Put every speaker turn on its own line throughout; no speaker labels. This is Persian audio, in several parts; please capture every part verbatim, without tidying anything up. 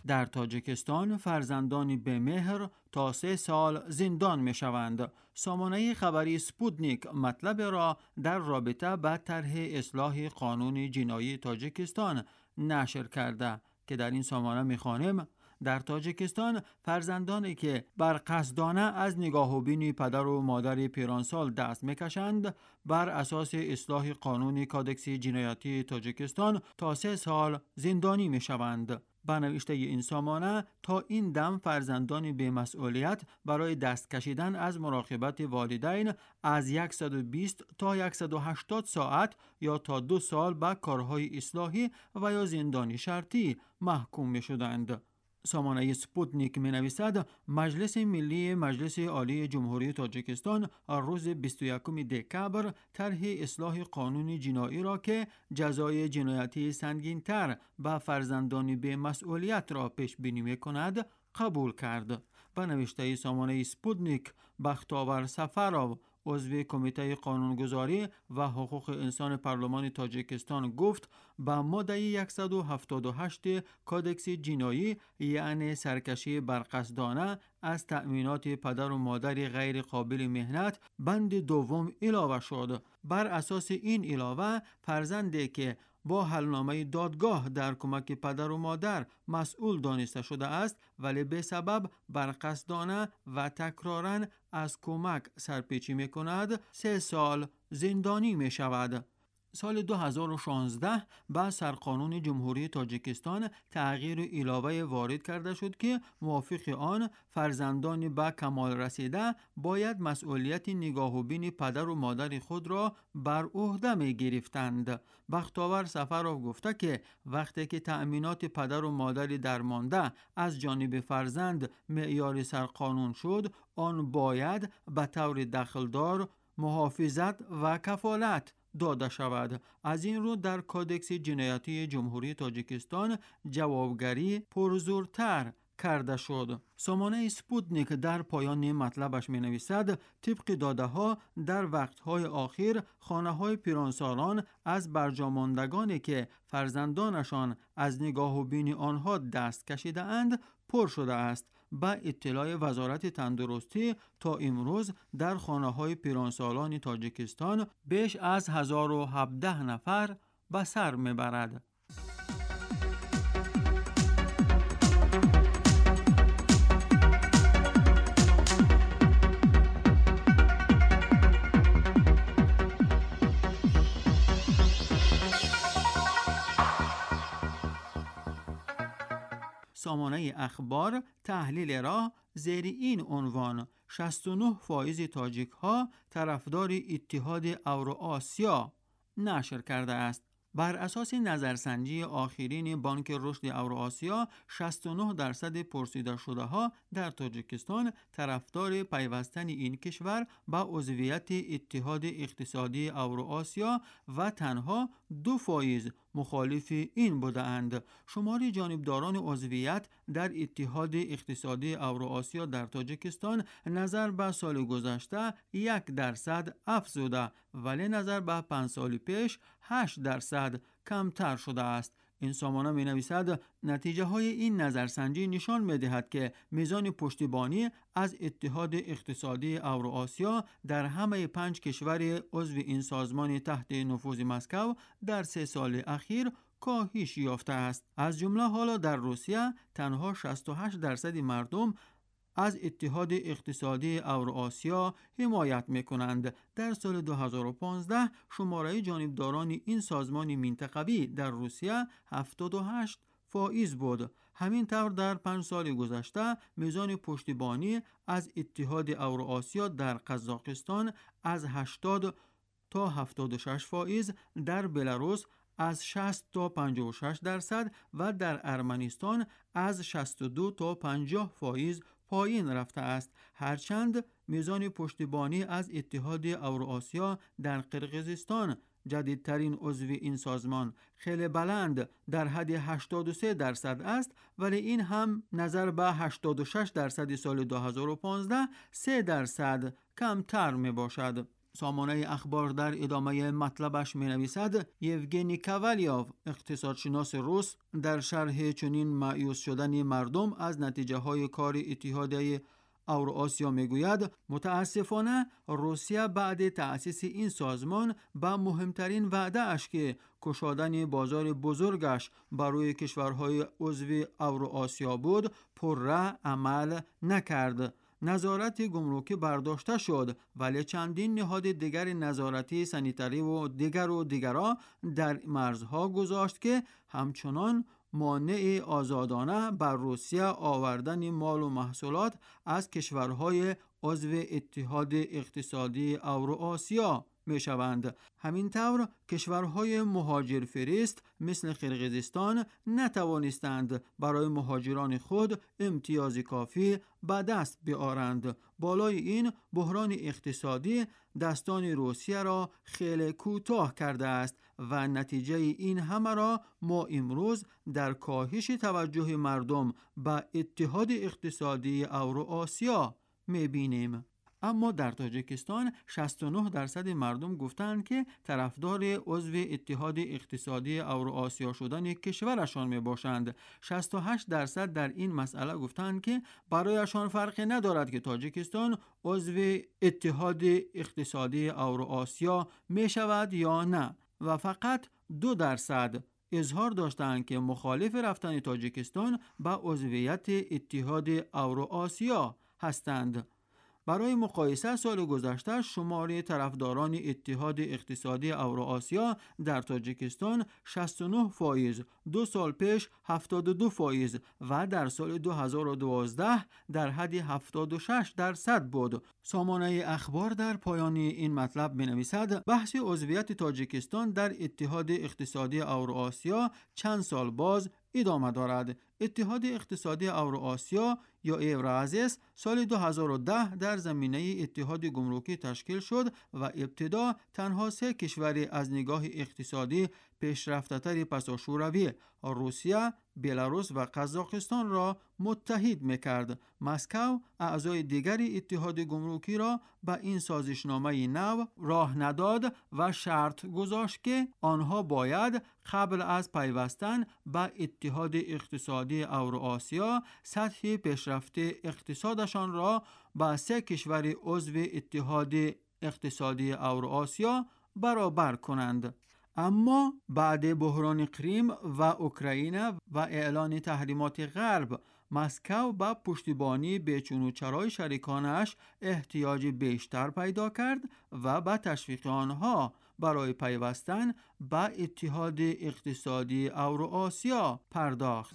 در تاجیکستان فرزندانی به مهر تا سه سال زندان می شوند. سامانه خبری سپوتنیک مطلب را در رابطه با طرح اصلاح قانون جنایی تاجیکستان نشر کرده که در این سامانه می خوانیم: در تاجیکستان فرزندانی که بر قصدانه از نگاه و بین پدر و مادر پیرانسال دست میکشند بر اساس اصلاح قانون کادکس جنایتی تاجیکستان تا سه سال زندانی میشوند. به نوشته این سامانه تا این دم فرزندان بی مسئولیت برای دست کشیدن از مراقبت والدین از صد و بیست تا صد و هشتاد ساعت یا تا دو سال به کارهای اصلاحی و یا زندانی شرطی محکوم می شدند. سامانه سپوتنیک می نویسد مجلس ملی مجلس عالی جمهوری تاجیکستان روز بیست و یکم دکبر طرح اصلاح قانون جنایی را که جزای جنایتی سنگین‌تر به فرزندان بی مسئولیت را پیش بینی می کند قبول کرد. به نوشته سامانه سپوتنیک بختاور سفرov عضو کمیته قانونگذاری و حقوق انسان پارلمان تاجیکستان گفت با ماده صد و هفتاد و هشت کادکس جنایی یعنی سرکشی برقصدانه از تأمینات پدر و مادر غیر قابل مهنت بند دوم علاوه شد. بر اساس این علاوه فرزندی که با حلنامه دادگاه در کمک پدر و مادر مسئول دانسته شده است ولی به سبب برقصدانه و تکرارن از کمک سرپیچی می کند سه سال زندانی می شود. سال دو هزار و شانزده با سرقانون جمهوری تاجیکستان تغییر علاوه وارد کرده شد که موافق آن فرزندان به کمال رسیده باید مسئولیت نگاه و بین پدر و مادر خود را بر عهده می گرفتند. بختاور سفرov گفته که وقتی که تأمینات پدر و مادر درمانده از جانب فرزند معیار سرقانون شد آن باید به طور دخلدار محافظت و کفالت داده شود. از این رو در کادکس جنایتی جمهوری تاجیکستان جوابگری پرزورتر کرده شد. سامانه سپوتنیک در پایان مطلبش می نویسد طبق داده ها در وقتهای آخر خانه های پیرانسالان از برجاماندگانی که فرزندانشان از نگاه و بین آنها دست کشیده اند پر شده است. با اطلاع وزارت تندرستی تا امروز در خانه های پیرانسالان تاجیکستان بیش از هزار و هفده نفر به سر می برد. سامانه اخبار تحلیل را زیر این عنوان شصت و نه فائز تاجیک ها طرفدار اتحاد اوراسیا نشر کرده است. بر اساس نظرسنجی آخرین بانک رشد اوراسیا شصت و نه درصد پرسیده شده ها در تاجیکستان طرفدار پیوستن این کشور به عضویت اتحاد اقتصادی اوراسیا و تنها دو فائز مخالف این بودند. شمار جانبداران عضویت در اتحاد اقتصادی اوراسیا در تاجیکستان نظر به سال گذشته یک درصد افزوده ولی نظر به پنج سال پیش هشت درصد کمتر شده است. این سامانه می نویسد نتیجه های این نظرسنجی نشان می دهد که میزان پشتیبانی از اتحاد اقتصادی اوراسیا در همه پنج کشور عضو این سازمان تحت نفوذ مسکو در سه سال اخیر کاهش یافته است. از جمله حالا در روسیه تنها شصت و هشت درصد مردم از اتحاد اقتصادی اوراسیا حمایت می‌کنند. در سال دو هزار و پانزده شماره جانبداران این سازمان منطقوی در روسیه هفتاد و هشت فائز بود. همین طور در پنج سال گذشته میزان پشتیبانی از اتحاد اوراسیا در قزاقستان از هشتاد تا هفتاد و شش فائز، در بلاروس از شصت تا پنجاه و شش درصد و در ارمنستان از شصت و دو تا پنجاه فائز پایین رفته است. هرچند میزان پشتیبانی از اتحاد اوراسیا در قرقیزستان جدیدترین عضو این سازمان خیلی بلند در حد هشتاد و سه درصد است ولی این هم نظر به هشتاد و شش درصد سال دو هزار و پانزده سه درصد کمتر می باشد. سامانه اخبار در ادامه مطلبش می نویسد یوگنی کاوالیوف اقتصادشناس روس در شرح چنین مایوس شدن مردم از نتیجه های کار اتحادیه اوراسیا میگوید متاسفانه روسیه بعد تأسیس این سازمان با مهمترین وعده اش که گشادن بازار بزرگش برای کشورهای عضو اوراسیا بود پرره عمل نکرد. نظارت گمرکی برداشته شد ولی چندین نهاد دیگر نظارتی سانیتاری و دیگر و دیگرها در مرزها گذاشت که همچنان مانع آزادانه بر روسیه آوردن مال و محصولات از کشورهای عضو اتحاد اقتصادی اوراسیا می شوند. همین طور کشورهای مهاجر فریست مثل قرقیزستان نتوانستند برای مهاجران خود امتیاز کافی به دست بیارند. بالای این بحران اقتصادی دستان روسیه را خیلی کوتاه کرده است و نتیجه این همه را ما امروز در کاهش توجه مردم به اتحاد اقتصادی اوراسیا می بینیم. اما در تاجیکستان شصت و نه درصد مردم گفتند که طرفدار عضو اتحاد اقتصادی اوراسیا شدن کشورشان می باشند. شصت و هشت درصد در این مسئله گفتند که برایشان فرقی ندارد که تاجیکستان عضو اتحاد اقتصادی اوراسیا می شود یا نه و فقط دو درصد اظهار داشتند که مخالف رفتن تاجیکستان به عضویت اتحاد اوراسیا هستند. برای مقایسه سال گذشته شمار طرفداران اتحاد اقتصادی اوراسیا در تاجیکستان شصت و نه فایز، دو سال پیش هفتاد و دو فایز و در سال دو هزار و دوازده در حد هفتاد و شش درصد بود. سامانه اخبار در پایان این مطلب می‌نویسد بحث عضویت تاجیکستان در اتحاد اقتصادی اوراسیا چند سال باز ادامه دارد. اتحاد اقتصادی اوراسیا یا ایورازیس سال دو هزار و ده در زمینه اتحاد گمرکی تشکیل شد و ابتدا تنها سه کشور از نگاه اقتصادی پیشرفته‌تر پساشوروی روسیه، بلاروس و قزاقستان را متحد می‌کرد. مسکو اعضای دیگری اتحاد گمرکی را به این سازشنامه نو راه نداد و شرط گذاشت که آنها باید قبل از پیوستن به اتحاد اقتصادی اوراسیا سطح پیشرفته اقتصادشان را با سه کشور عضو اتحاد اقتصادی اوراسیا برابر کنند. اما بعد بحران کریم و اوکراین و اعلان تحریمات غرب مسکو با پشتیبانی بیچون و چرای شریکانش احتیاج بیشتر پیدا کرد و با تشویق آنها برای پیوستن به اتحاد اقتصادی اوراسیا پرداخت.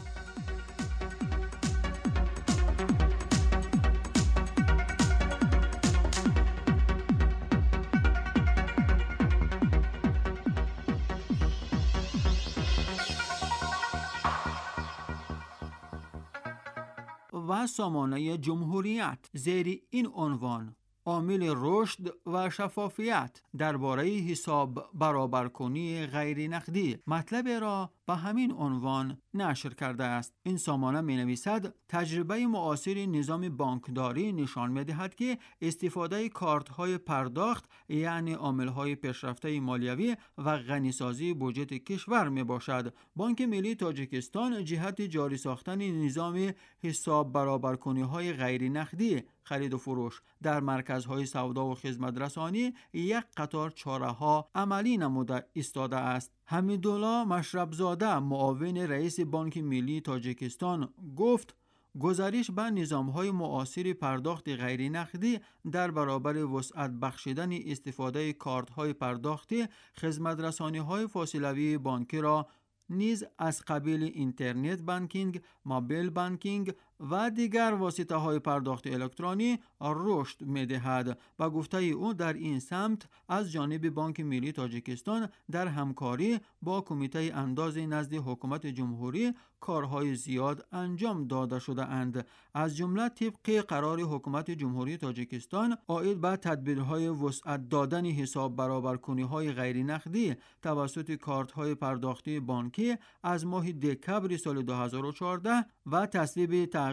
و سامانه جمهوریت زیر این عنوان عامل رشد و شفافیت درباره حساب برابرکنی غیر نقدی مطلب را به همین عنوان نشر کرده است. این سامانه می نویسد تجربه معاصر نظام بانکداری نشان می دهد که استفاده کارت های پرداخت یعنی عامل های پیشرفته مالیوی و غنیسازی بودجه کشور می باشد. بانک ملی تاجیکستان جهت جاری ساختن نظام حساب برابرکنی های غیر نقدی خرید و فروش در مرکزهای سودا و خدمت رسانی یک قطار چاره‌ها عملی نموده ایستاده است. حمیدالله مشربزاده معاون رئیس بانک ملی تاجیکستان گفت گزارش به نظام‌های معاصر پرداخت غیر نقدی در برابر وسعت بخشیدن استفاده کارت‌های پرداختی خدمت رسانی‌های فاصله‌ای بانکی را نیز از قبیل اینترنت بانکینگ، موبایل بانکینگ و دیگر واسطه های پرداخت الکترونی رشد می دهد. با گفته او در این سمت از جانب بانک ملی تاجیکستان در همکاری با کمیته انداز نزد حکومت جمهوری کارهای زیاد انجام داده شده اند. از جمله طبق قرار حکومت جمهوری تاجیکستان عاید به تدبیرهای وسعت دادن حساب برابرکنی های غیر نقدی توسط کارت های پرداختی بانکی از ماه دکمبر سال دو هزار و چهارده و تصویب تغییر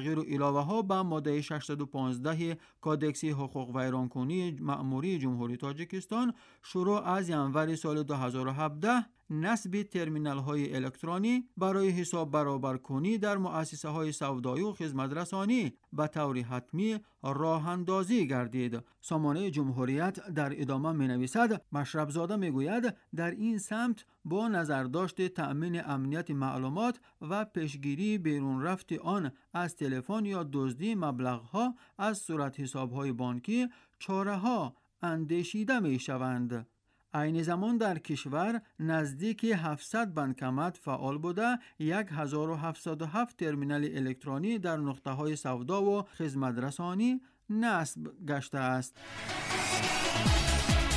تغییر و الهه ها به ماده ششصد و پانزده کادکس حقوق ویرانکنی مأموری جمهوری تاجیکستان شروع از ینوری سال دو هزار و هفده نصب ترمینال های الکترونی برای حساب برابر کنی در مؤسسه های سودایی و خدمت رسانی به طور حتمی راه اندازی گردید. سامانه جمهوریت در ادامه می نویسد: مشرب زاده می گوید در این سمت با نظرداشت تأمین امنیت معلومات و پیشگیری بیرون رفت آن از تلفن یا دزدی مبلغها از صورت حساب‌های بانکی چاره‌ها اندیشیده می شوند. عین زمان در کشور نزدیک هفتصد بانکمت فعال بوده هزار و هفتصد و هفت ترمینال الکترونی در نقطه‌های سودا و خدمت رسانی نصب گشته است.